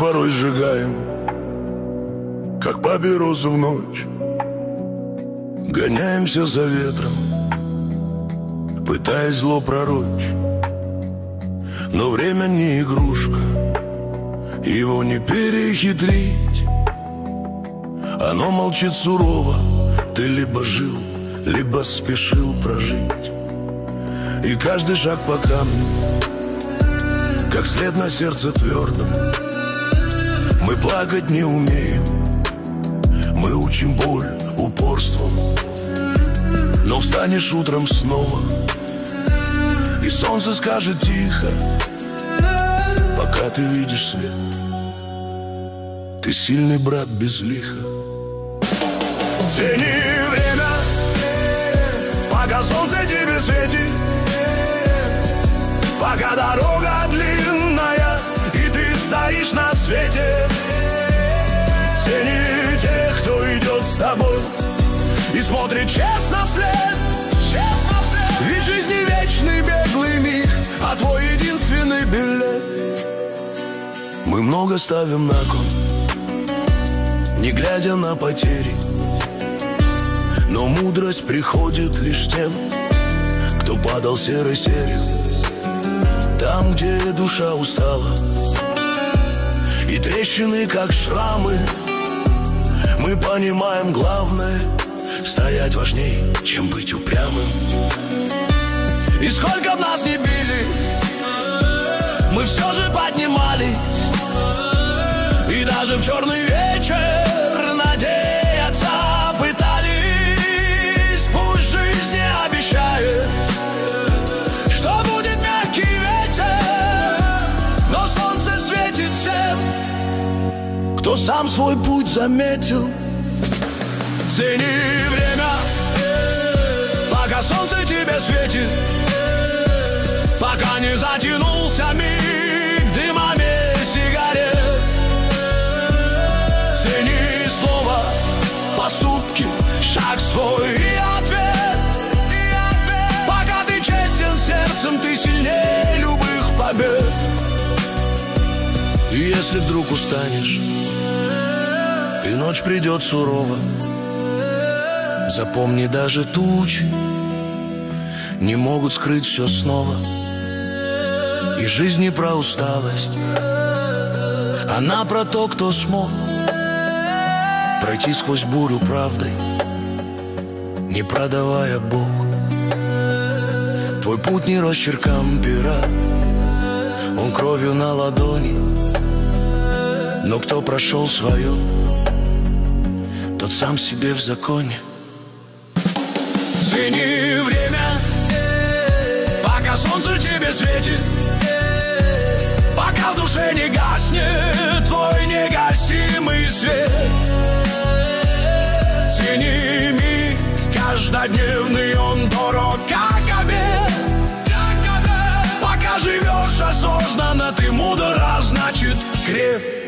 порой сжигаем, как папиросу в ночь. Гоняемся за ветром, пытаясь зло пророчь. Но время не игрушка, его не перехитрить. Оно молчит сурово, ты либо жил, либо спешил прожить. И каждый шаг по камню, как след на сердце твердом. Мы плакать не умеем, мы учим боль упорством. Но встанешь утром снова, и солнце скажет тихо: пока ты видишь свет, ты сильный брат без лиха. Цени время, пока солнце тебе светит, пока дорога длинная, и ты стоишь на свете. Цени тех, кто идет с тобой и смотрит честно вслед. Ведь жизнь не вечный беглый миг, а твой единственный билет. Мы много ставим на кон, не глядя на потери. Но мудрость приходит лишь тем, кто падал серой серию. Там, где душа устала, и трещины, как шрамы, мы понимаем главное: стоять важней, чем быть упрямым. И сколько б нас ни били, мы все же поднимались. И даже в черный вечер надеяться пытались. Пусть жизнь не обещает, что будет мягкий ветер, но солнце светит всем, кто сам свой путь заметил. Цени время, пока солнце тебе светит, пока не затянулся миг дымами сигарет. Цени слово, поступки, шаг свой и ответ. Пока ты честен сердцем, ты сильнее любых побед. И если вдруг устанешь, и ночь придет сурова, запомни, даже тучи не могут скрыть все снова. И жизнь не про усталость, она про то, кто смог пройти сквозь бурю правдой, не продавая Бог. Твой путь не росчерком пера, он кровью на ладони. Но кто прошел свое, тот сам себе в законе. Цени время, пока солнце тебе светит, пока в душе не гаснет твой негасимый свет. Цени миг каждодневный, он дорог, как обед. Пока живешь осознанно, ты мудр, а значит креп.